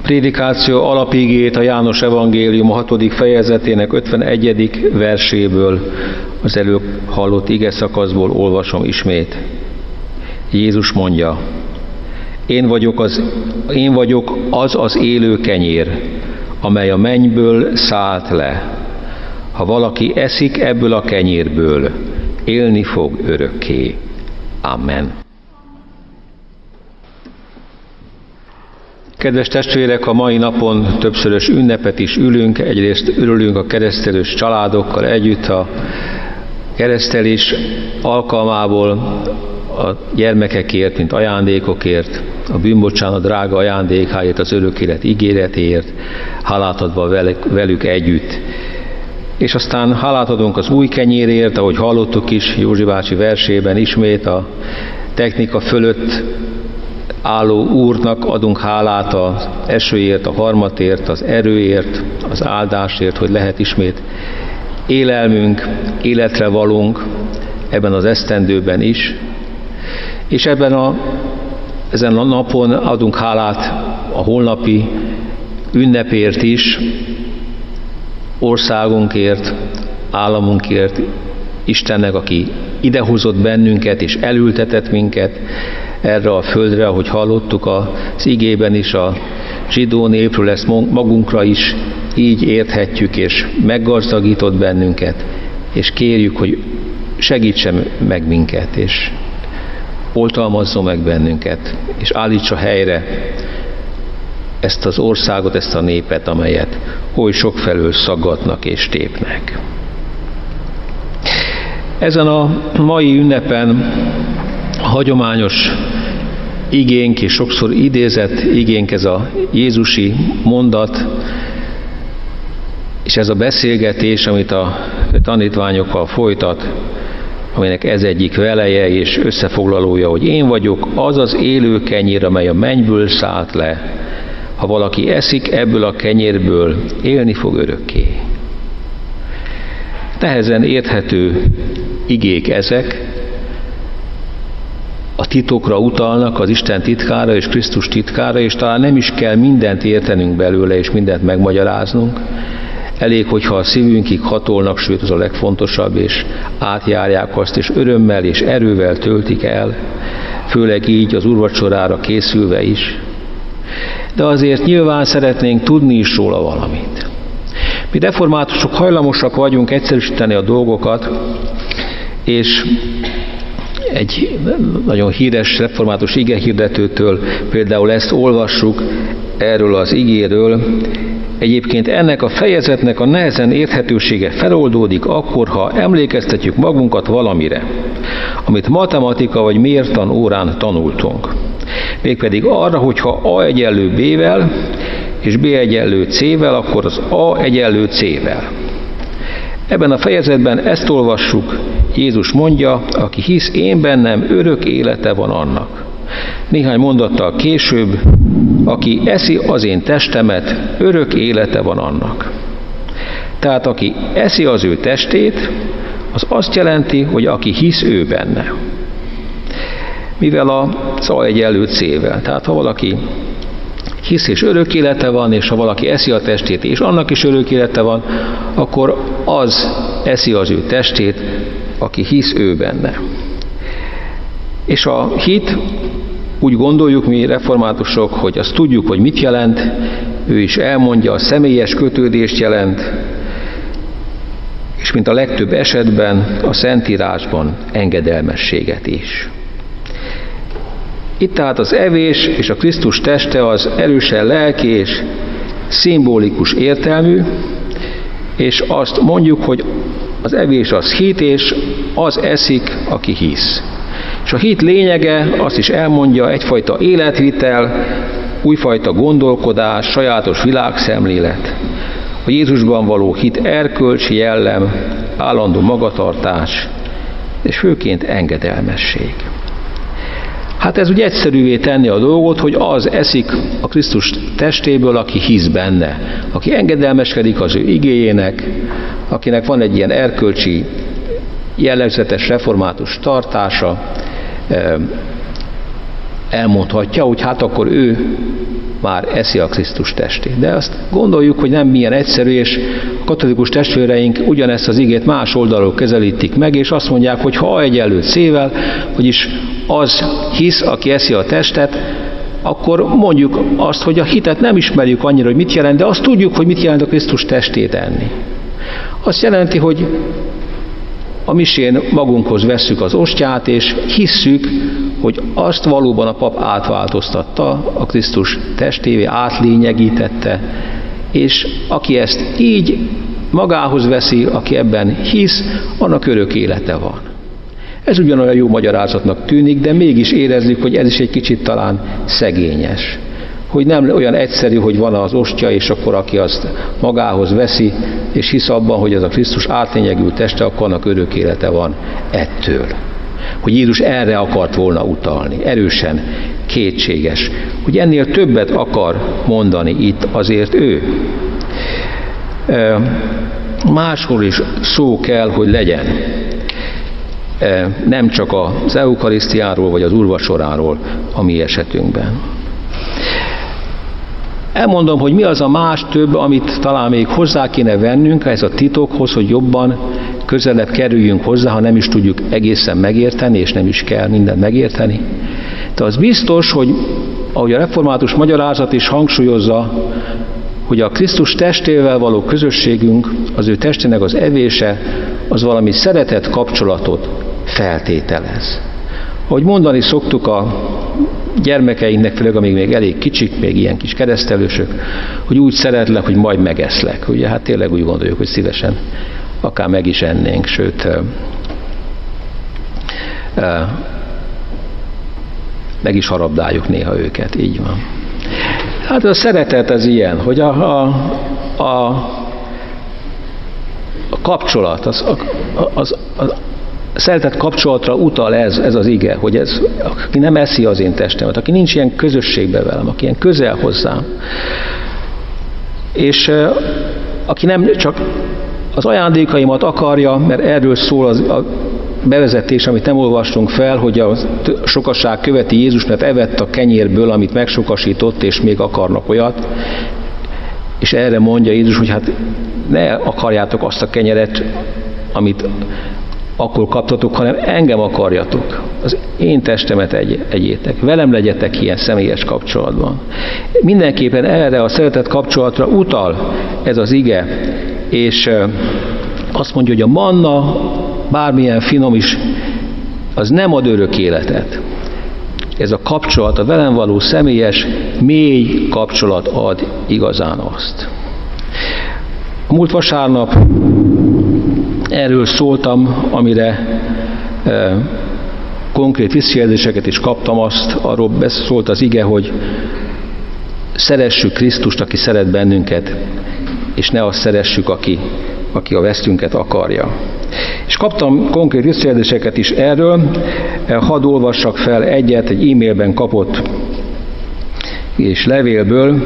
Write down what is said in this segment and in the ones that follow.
prédikáció alapigét a János evangélium 6. fejezetének 51. verséből, az előbb hallott ige szakaszból olvasom ismét. Jézus mondja: Én vagyok az élő kenyér, amely a mennyből szállt le. Ha valaki eszik ebből a kenyérből, élni fog örökké. Amen. Kedves testvérek, a mai napon többszörös ünnepet is ülünk. Egyrészt örülünk a keresztelős családokkal együtt a keresztelés alkalmából, a gyermekekért, mint ajándékokért, a bűnbocsánat drága ajándékáért, az örök élet ígéretéért, hálát adva velük együtt. És aztán hálát adunk az új kenyérért, ahogy hallottuk is Józsi bácsi versében, ismét a technika fölött álló Úrnak adunk hálát az esőért, a harmatért, az erőért, az áldásért, hogy lehet ismét élelmünk, életre valunk ebben az esztendőben is. És ezen a napon adunk hálát a holnapi ünnepért is, országunkért, államunkért, Istennek, aki idehozott bennünket és elültetett minket erre a földre, ahogy hallottuk az igében is, a zsidó népről, ezt magunkra is így érthetjük, és meggazdagított bennünket, és kérjük, hogy segítsen meg minket, és oltalmazzon meg bennünket, és állítsa helyre ezt az országot, ezt a népet, amelyet oly sokfelől szaggatnak és tépnek. Ezen a mai ünnepen hagyományos igénk, és sokszor idézett igénk ez a jézusi mondat, és ez a beszélgetés, amit a tanítványokkal folytat, aminek ez egyik veleje és összefoglalója, hogy én vagyok az élő kenyér, amely a mennyből szállt le. Ha valaki eszik ebből a kenyérből, élni fog örökké. Nehezen érthető igék ezek, a titokra utalnak, az Isten titkára és Krisztus titkára, és talán nem is kell mindent értenünk belőle, és mindent megmagyaráznunk. Elég, hogyha a szívünkig hatolnak, sőt, az a legfontosabb, és átjárják azt, és örömmel és erővel töltik el, főleg így az úrvacsorára készülve is. De azért nyilván szeretnénk tudni is róla valamit. Mi reformátusok hajlamosak vagyunk egyszerűsíteni a dolgokat, és egy nagyon híres református igehirdetőtől például ezt olvassuk erről az igéről. Egyébként ennek a fejezetnek a nehezen érthetősége feloldódik akkor, ha emlékeztetjük magunkat valamire, amit matematika vagy mértan órán tanultunk. Mégpedig arra, hogyha A egyenlő B-vel és B egyenlő C-vel, akkor az A egyenlő C-vel. Ebben a fejezetben ezt olvassuk, Jézus mondja, aki hisz én bennem, örök élete van annak. Néhány mondattal később, aki eszi az én testemet, örök élete van annak. Tehát aki eszi az ő testét, az azt jelenti, hogy aki hisz ő benne. Mivel az A egyenlő C-vel. Tehát ha valaki hisz és örök élete van, és ha valaki eszi a testét, és annak is örök élete van, akkor az eszi az ő testét, aki hisz ő benne. És a hit, úgy gondoljuk mi reformátusok, hogy azt tudjuk, hogy mit jelent, ő is elmondja, a személyes kötődést jelent, és mint a legtöbb esetben a Szentírásban engedelmességet is. Itt tehát az evés és a Krisztus teste az erősen lelki és szimbolikus értelmű, és azt mondjuk, hogy az evés az hit, és az eszik, aki hisz. És a hit lényege, azt is elmondja, egyfajta életvitel, újfajta gondolkodás, sajátos világszemlélet. A Jézusban való hit erkölcsi jellem, állandó magatartás, és főként engedelmesség. Hát ez úgy egyszerűvé tenni a dolgot, hogy az eszik a Krisztus testéből, aki hisz benne, aki engedelmeskedik az ő igéjének, akinek van egy ilyen erkölcsi, jellegzetes református tartása, elmondhatja, hogy hát akkor ő már eszi a Krisztus testét. De azt gondoljuk, hogy nem milyen egyszerű, és a katolikus testvéreink ugyanezt az igét más oldalról közelítik meg, és azt mondják, hogy ha A egyenlő C-vel, vagyis az hisz, aki eszi a testet, akkor mondjuk azt, hogy a hitet nem ismerjük annyira, hogy mit jelent, de azt tudjuk, hogy mit jelent a Krisztus testét enni. Azt jelenti, hogy a misén magunkhoz vesszük az ostját, és hisszük, hogy azt valóban a pap átváltoztatta a Krisztus testévé, átlényegítette, és aki ezt így magához veszi, aki ebben hisz, annak örök élete van. Ez ugyanolyan jó magyarázatnak tűnik, de mégis érezzük, hogy ez is egy kicsit talán szegényes. Hogy nem olyan egyszerű, hogy van az ostya, és akkor aki azt magához veszi, és hisz abban, hogy ez a Krisztus átlényegült teste, akkor annak örök élete van ettől. Hogy Jézus erre akart volna utalni. Erősen kétséges. Hogy ennél többet akar mondani itt azért ő. Máshol is szó kell, hogy legyen. Nem csak az eukarisztiáról, vagy az úrvacsoráról a mi esetünkben. Elmondom, hogy mi az a más több, amit talán még hozzá kéne vennünk ez a titokhoz, hogy jobban közelebb kerüljünk hozzá, ha nem is tudjuk egészen megérteni, és nem is kell mindent megérteni. De az biztos, hogy ahogy a református magyarázat is hangsúlyozza, hogy a Krisztus testével való közösségünk, az ő testének az evése, az valami szeretett kapcsolatot feltételez. Ahogy mondani szoktuk a gyermekeinknek, főleg amíg még elég kicsik, még ilyen kis keresztelősök, hogy úgy szeretlek, hogy majd megeszlek. Ugye hát tényleg úgy gondoljuk, hogy szívesen akár meg is ennénk, sőt meg is harabdáljuk néha őket, így van. Hát a szeretet az ilyen, hogy a kapcsolat, a szeretet kapcsolatra utal ez az ige, hogy ez, aki nem eszi az én testemet, aki nincs ilyen közösségbe velem, aki ilyen közel hozzám, és aki nem csak az ajándékaimat akarja, mert erről szól a bevezetés, amit nem olvastunk fel, hogy a sokaság követi Jézus, mert evett a kenyérből, amit megsokasított, és még akarnak olyat, és erre mondja Jézus, hogy hát ne akarjátok azt a kenyeret, amit akkor kaptatok, hanem engem akarjatok. Az én testemet egyétek. Velem legyetek ilyen személyes kapcsolatban. Mindenképpen erre a szeretet kapcsolatra utal ez az ige, és azt mondja, hogy a manna, bármilyen finom is, az nem ad örök életet. Ez a kapcsolat, a velem való személyes, mély kapcsolat ad igazán azt. A múlt vasárnap erről szóltam, amire konkrét visszajelzéseket is kaptam, arról beszólt az ige, hogy szeressük Krisztust, aki szeret bennünket, és ne azt szeressük, aki a vesztünket akarja. És kaptam konkrét visszajelzéseket is erről, hadd olvassak fel egyet, egy e-mailben kapott és levélből,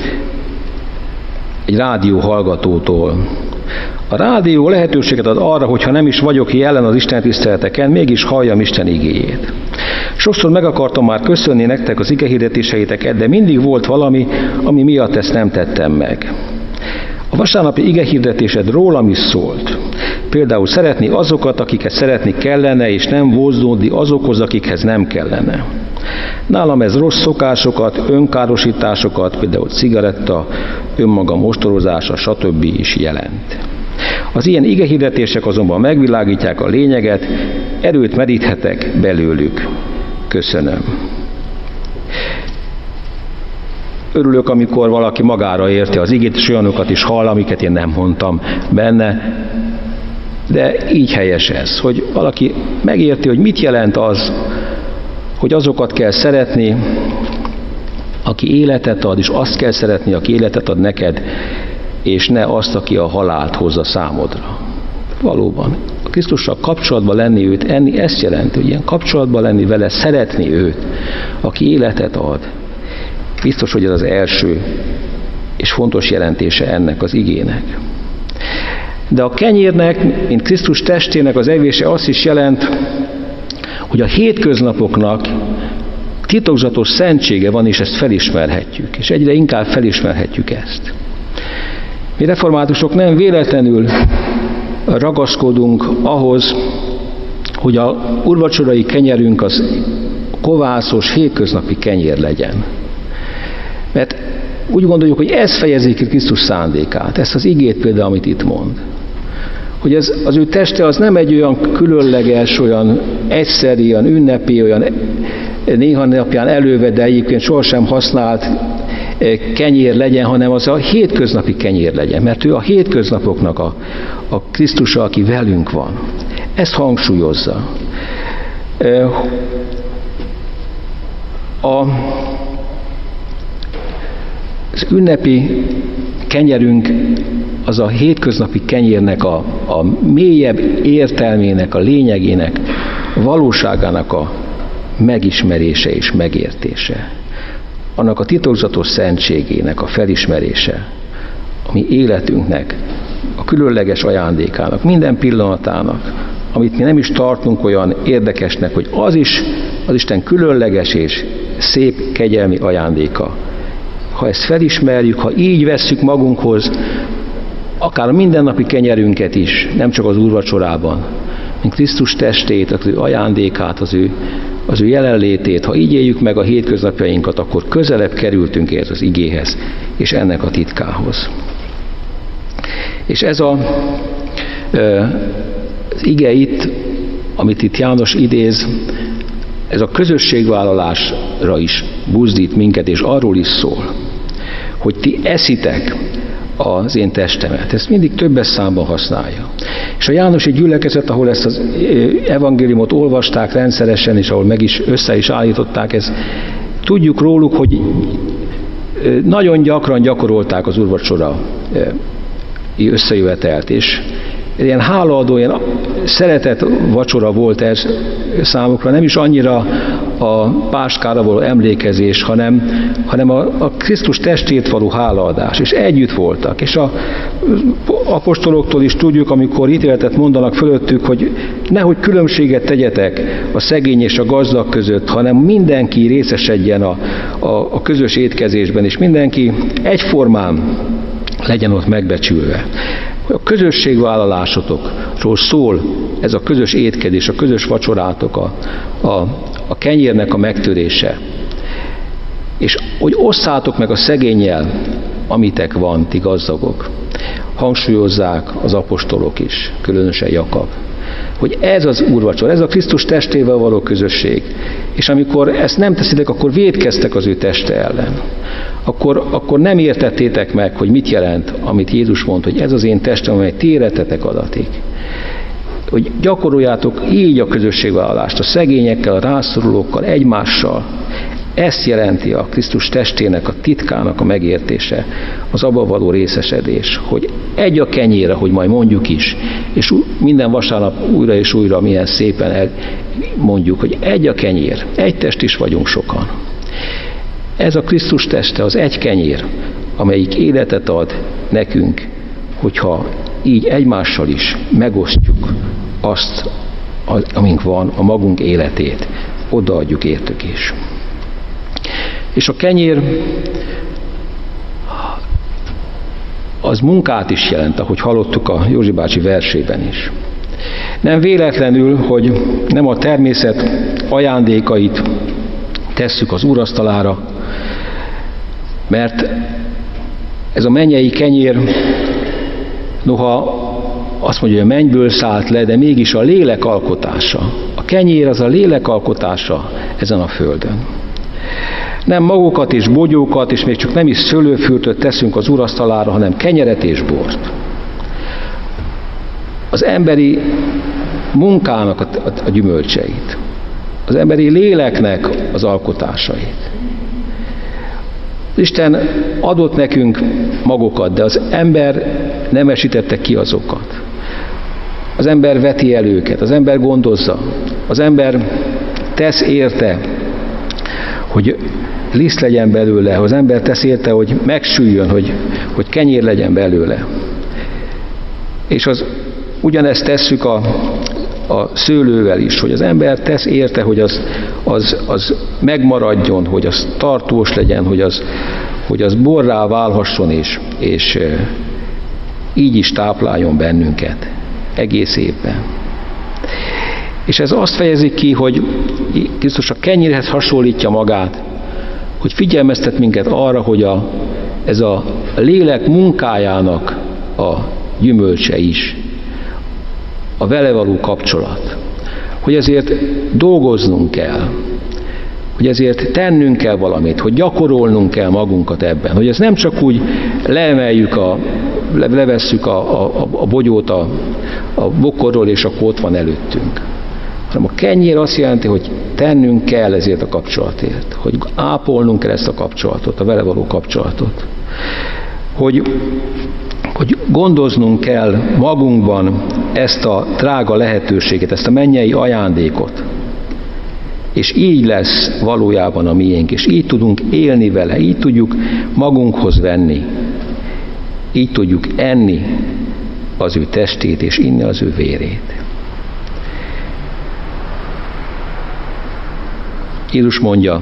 egy rádió hallgatótól. A rádió lehetőséget ad arra, hogyha nem is vagyok jelen az Isten tiszteleteken, mégis halljam Isten igéjét. Sokszor meg akartam már köszönni nektek az igehirdetéseiteket, de mindig volt valami, ami miatt ezt nem tettem meg. A vasárnapi igehirdetésed rólam is szólt. Például szeretni azokat, akiket szeretni kellene, és nem vonzódni azokhoz, akikhez nem kellene. Nálam ez rossz szokásokat, önkárosításokat, például cigaretta, önmagam ostorozása, stb. Is jelent. Az ilyen igehirdetések azonban megvilágítják a lényeget, erőt meríthetek belőlük. Köszönöm. Örülök, amikor valaki magára érti az igét, és olyanokat is hall, amiket én nem mondtam benne, de így helyes ez, hogy valaki megérti, hogy mit jelent az, hogy azokat kell szeretni, aki életet ad, és azt kell szeretni, aki életet ad neked, és ne azt, aki a halált hozza számodra. Valóban. A Krisztussal kapcsolatban lenni őt enni, ezt jelenti, hogy ilyen kapcsolatban lenni vele, szeretni őt, aki életet ad. Biztos, hogy ez az első és fontos jelentése ennek az igének. De a kenyérnek, mint Krisztus testének az evése azt is jelent, hogy a hétköznapoknak titokzatos szentsége van, és ezt felismerhetjük, és egyre inkább felismerhetjük ezt. Mi reformátusok nem véletlenül ragaszkodunk ahhoz, hogy a úrvacsorai kenyerünk az kovászos, hétköznapi kenyér legyen. Mert úgy gondoljuk, hogy ez fejezi ki Krisztus szándékát, ezt az igét például, amit itt mond. Hogy az ő teste az nem egy olyan különleges, olyan egyszeri, olyan ünnepi, olyan néha napján elővett, de egyébként sohasem használt kenyér legyen, hanem az a hétköznapi kenyér legyen, mert ő a hétköznapoknak a Krisztusa, aki velünk van. Ezt hangsúlyozza. Az ünnepi kenyerünk az a hétköznapi kenyérnek a mélyebb értelmének, a lényegének, a valóságának a megismerése és megértése. Annak a titokzatos szentségének a felismerése, ami életünknek, a különleges ajándékának, minden pillanatának, amit mi nem is tartunk olyan érdekesnek, hogy az is az Isten különleges és szép kegyelmi ajándéka. Ha ezt felismerjük, ha így vesszük magunkhoz, akár a mindennapi kenyerünket is, nem csak az úrvacsorában, mint Krisztus testét, az ő ajándékát, az ő jelenlétét, ha így éljük meg a hétköznapjainkat, akkor közelebb kerültünk ehhez az igéhez, és ennek a titkához. És ez az ige itt, amit itt János idéz, ez a közösségvállalásra is buzdít minket, és arról is szól, hogy ti eszitek az én testemet. Ezt mindig többes számban használja. És a jánosi gyülekezet, ahol ezt az evangéliumot olvasták rendszeresen, és ahol meg is össze is állították, tudjuk róluk, hogy nagyon gyakran gyakorolták az úrvacsora összejövetelt, és ilyen hálaadó, ilyen szeretett vacsora volt ez számukra, nem is annyira a páskára való emlékezés, hanem a Krisztus testét való hálaadás, és együtt voltak. És az apostoloktól is tudjuk, amikor ítéletet mondanak fölöttük, hogy nehogy különbséget tegyetek a szegény és a gazdag között, hanem mindenki részesedjen a közös étkezésben, és mindenki egyformán legyen ott megbecsülve. A közösségvállalásotokról szól ez a közös étkezés, a közös vacsorátok, a kenyérnek a megtörése. És hogy osszátok meg a szegénnyel, amitek van, ti gazdagok. Hangsúlyozzák az apostolok is, különösen Jakab, hogy ez az úrvacsora, ez a Krisztus testével való közösség. És amikor ezt nem teszitek, akkor vétkeztek az ő teste ellen. Akkor nem értettétek meg, hogy mit jelent, amit Jézus mond, hogy ez az én testem, amely ti életetek adatik. Hogy gyakoroljátok így a közösségvállalást, a szegényekkel, a rászorulókkal, egymással. Ezt jelenti a Krisztus testének, a titkának a megértése, az abban való részesedés, hogy egy a kenyér, hogy majd mondjuk is, és minden vasárnap újra és újra milyen szépen mondjuk, hogy egy a kenyér, egy test is vagyunk sokan. Ez a Krisztus teste, az egy kenyér, amelyik életet ad nekünk, hogyha így egymással is megosztjuk azt, amink van, a magunk életét, odaadjuk értük is. És a kenyér az munkát is jelent, ahogy hallottuk a Józsi bácsi versében is. Nem véletlenül, hogy nem a természet ajándékait tesszük az úrasztalára, mert ez a mennyei kenyér, noha azt mondja, hogy a mennyből szállt le, de mégis a lélek alkotása. A kenyér az a lélek alkotása ezen a földön. Nem magokat és bogyókat, és még csak nem is szőlőfürtöt teszünk az úrasztalára, hanem kenyeret és bort. Az emberi munkának a gyümölcseit, az emberi léleknek az alkotásait. Isten adott nekünk magokat, de az ember nem esítette ki azokat. Az ember veti el őket, az ember gondozza, az ember tesz érte, hogy liszt legyen belőle, az ember tesz érte, hogy megsüljön, hogy kenyér legyen belőle. És ugyanezt tesszük a szőlővel is, hogy az ember tesz érte, hogy az megmaradjon, hogy az tartós legyen, hogy az borrá válhasson, és így is tápláljon bennünket egész évben. És ez azt fejezi ki, hogy Krisztus a kenyérhez hasonlítja magát, hogy figyelmeztet minket arra, hogy ez a lélek munkájának a gyümölcse is, a vele való kapcsolat, hogy ezért dolgoznunk kell, hogy ezért tennünk kell valamit, hogy gyakorolnunk kell magunkat ebben, hogy ez nem csak úgy levesszük a bogyót a bokorról, és akkor ott van előttünk. Hanem a kenyér azt jelenti, hogy tennünk kell ezért a kapcsolatért, hogy ápolnunk kell ezt a kapcsolatot, a vele való kapcsolatot, hogy gondoznunk kell magunkban ezt a drága lehetőséget, ezt a mennyei ajándékot, és így lesz valójában a miénk, és így tudunk élni vele, így tudjuk magunkhoz venni, így tudjuk enni az ő testét, és inni az ő vérét. Jézus mondja,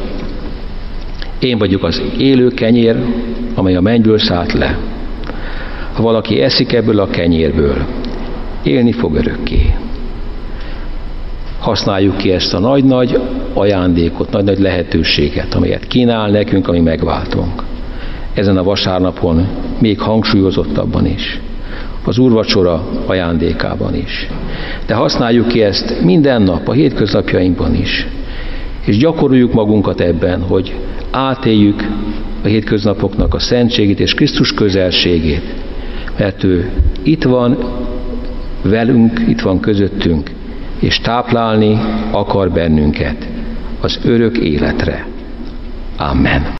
én vagyok az élő kenyér, amely a mennyből szállt le. Ha valaki eszik ebből a kenyérből, élni fog örökké. Használjuk ki ezt a nagy-nagy ajándékot, nagy-nagy lehetőséget, amelyet kínál nekünk, ami megváltunk. Ezen a vasárnapon még hangsúlyozottabban is. Az úrvacsora ajándékában is. De használjuk ki ezt minden nap, a hétköznapjainkban is. És gyakoroljuk magunkat ebben, hogy átéljük a hétköznapoknak a szentségét és Krisztus közelségét. Mert ő itt van velünk, itt van közöttünk, és táplálni akar bennünket az örök életre. Amen.